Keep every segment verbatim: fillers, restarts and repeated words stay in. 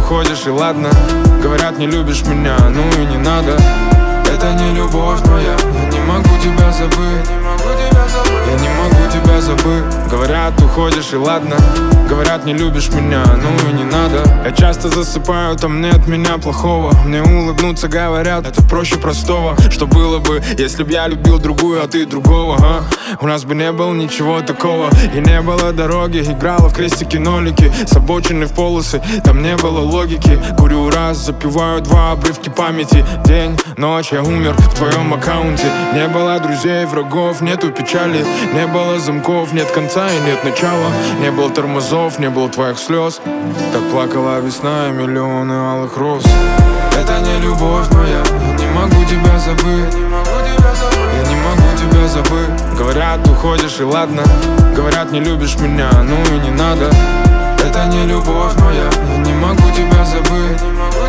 уходишь и ладно. Говорят, не любишь меня, ну и не надо. Это не любовь моя, я не могу тебя забыть. Я не могу тебя забыть. Говорят, уходишь и ладно. Говорят, не любишь меня, ну и не надо. Я часто засыпаю, там нет меня плохого. Мне улыбнуться говорят, это проще простого. Что было бы, если б я любил другую, а ты другого, а? У нас бы не было ничего такого. И не было дороги, играла в крестики-нолики. С обочины в полосы, там не было логики. Курю раз, запиваю два, обрывки памяти. День, ночь, я умер в твоем аккаунте. Не было друзей, врагов, нету печали. Не было замков, нет конца и нет начала. Не было тормозов, не было твоих слез. Так плакала весна и миллионы алых роз. Это не любовь моя, я не могу тебя забыть. Я не могу тебя забыть. Говорят, уходишь и ладно. Говорят, не любишь меня, ну и не надо. Это не любовь моя, я не могу тебя забыть.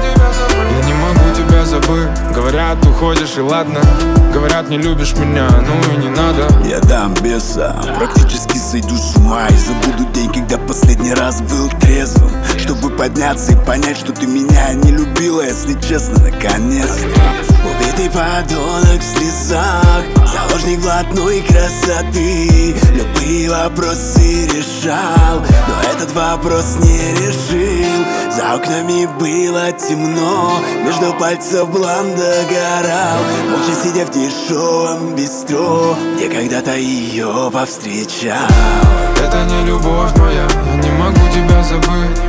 Я не могу тебя забыть. Говорят, уходишь и ладно. Говорят, не любишь меня, ну и не надо. Я дам беса, практически сойду с ума и забуду день, когда последний раз был трезвым, чтобы подняться и понять, что ты меня не любила, если честно, наконец-то. Убитый подонок в слезах, заложник блатной красоты. Любые вопросы решал, но этот вопрос не решил. За окнами было темно, между пальцев блан догорал. Молча сидя в дешевом бистро, где когда-то ее повстречал. Это не любовь моя, я не могу тебя забыть.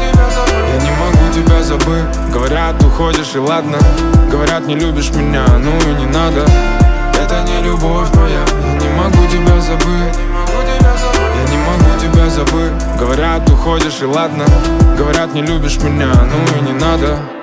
Я не могу тебя забыть. Говорят, уходишь и ладно. Говорят, не любишь меня, ну и не надо. Это не любовь моя, я не могу тебя забыть. Я не могу тебя забыть. Говорят, уходишь и ладно. Говорят, не любишь меня, ну и не надо.